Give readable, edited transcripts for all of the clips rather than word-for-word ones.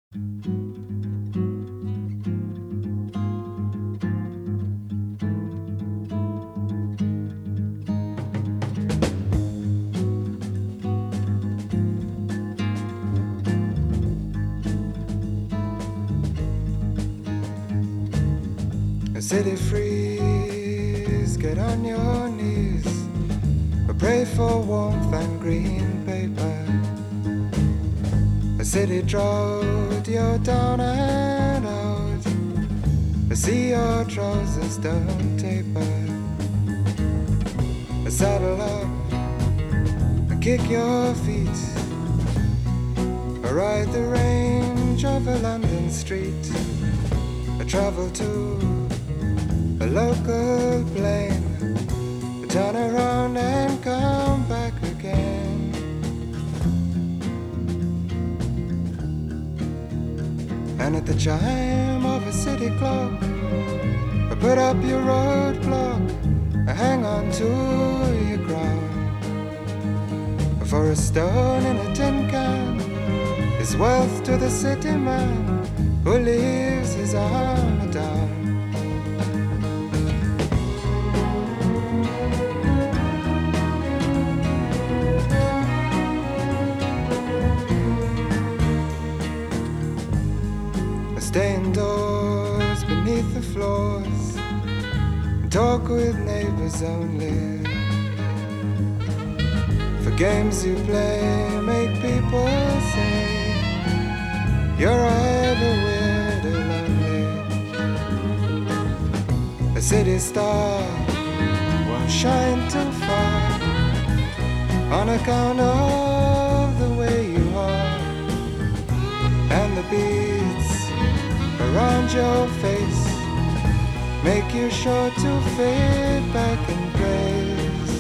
A city freeze, get on your knees, pray for warmth and green paper. A city drought, you're down and out, I see your trousers don't taper. I saddle up, I kick your feet, I ride the range of a London street. I travel to a local plane, I turn around and come back again. And at the chime of a city clock, I put up your roadblock, I hang on to your crown. For a stone in a tin can is wealth to the city man who leaves his armor down. Stay indoors beneath the floors, talk with neighbors only. For games you play make people say you're either weird or lonely. A city star won't shine too far on account of the way you are, and the beats around your face make you sure to fade back in grace.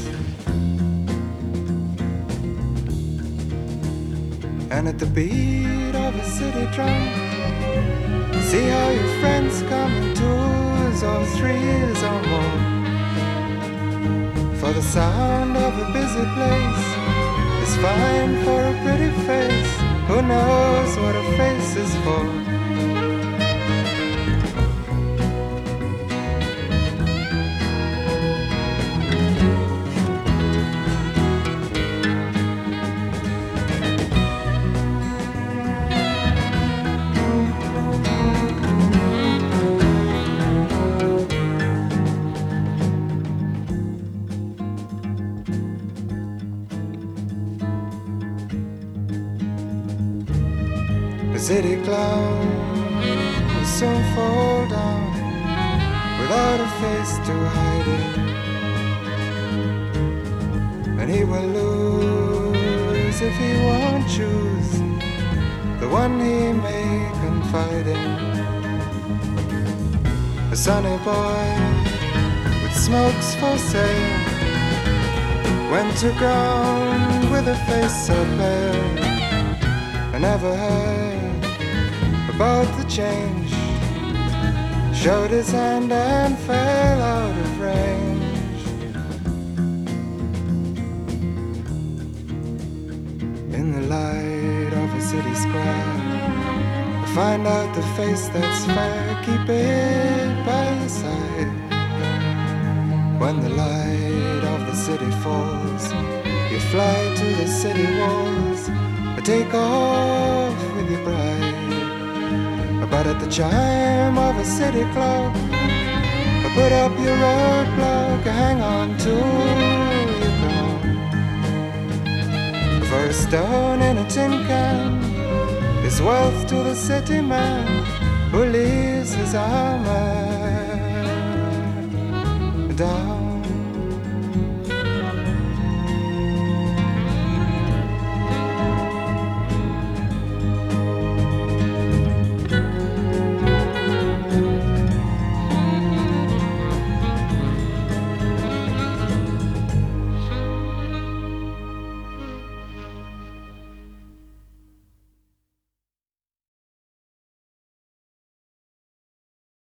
And at the beat of a city drum, see how your friends come in twos or threes or more. For the sound of a busy place is fine for a pretty face. Who knows what a face is for? The city clown will soon fall down without a face to hide it, and he will lose if he won't choose the one he may confide in. A sunny boy with smokes for sale went to ground with a face so pale. I never heard about the change, showed his hand and fell out of range. In the light of a city square, I find out the face that's fair, keep it by your side. When the light of the city falls, you fly to the city walls, take off with your bride. But at the chime of a city clock, put up your roadblock, hang on to your crown. For a stone in a tin can is wealth to the city man who leaves his armor down.